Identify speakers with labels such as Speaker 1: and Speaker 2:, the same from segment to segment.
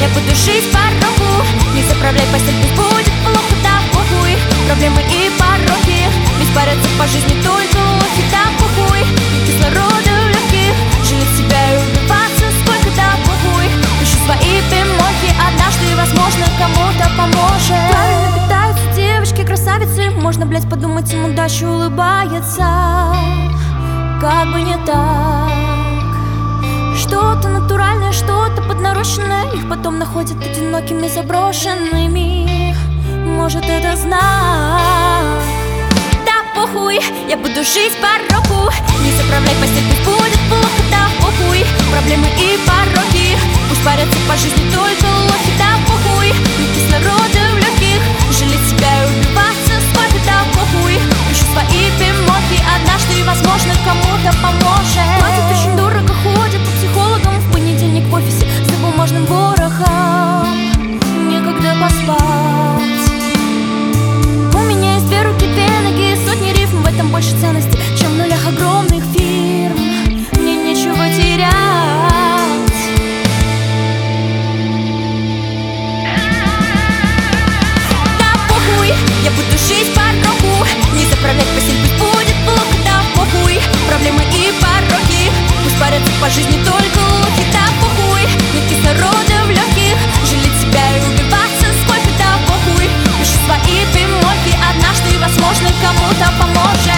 Speaker 1: буду жить по кругу. Не заправляй постель, пусть будет плохо, да похуй. Проблемы и пороки, ведь парятся по жизни только лохи, да похуй. Нет кислорода в легких, жалеть себя и убиваться сколько, да похуй. Пишу свои бемольки, однажды, возможно, кому-то поможет. Правильно питаются девочки, красавицы. Можно, блять, подумать, им удача улыбается. Как бы не так. Что-то натуральное, что-то поднарощенное. Их потом находят одинокими, заброшенными. Может, это знак? Да похуй, я буду жить по року. Не заправляй постель, пусть будет плохо, да похуй. Проблемы и пороки, пусть парятся по жизни только лохи, да похуй. Нет кислорода в легких, жалеть себя и убиваться сколько, да похуй. Пишу свои бемолки, однажды, возможно, кому-то поможет. Платят очень дорого, ходят по психологам в понедельник в офисе за бумажным ворохом. Некогда поспать. У меня есть две руки, две ноги, сотни рифм. В этом больше ценности, чем в нулях огромных фирм. Мне нечего терять. Да похуй, я буду жить по року. Не заправлять постель, пусть будет плохо, да похуй. Проблемы и пороки, пусть парятся по жизни только лохи, да похуй. Нет кислорода в легких, жалеть себя и убиваться сколько, да похуй. Пишу свои бемольки, однажды, возможно, кому-то поможет.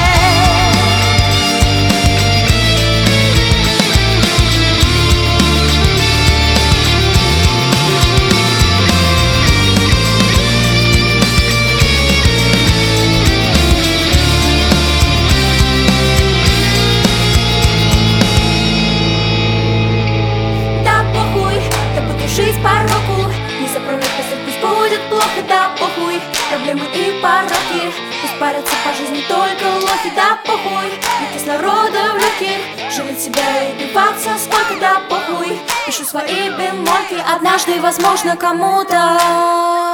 Speaker 1: Жить по року, не заправлять постель, пусть будет плохо, да похуй. Проблемы и пороки, пусть парятся по жизни только лохи, да похуй. Нет кислорода в легких, жалеть себя и убиваться сколько, да похуй. Пишу свои бемольки, однажды, возможно, кому-то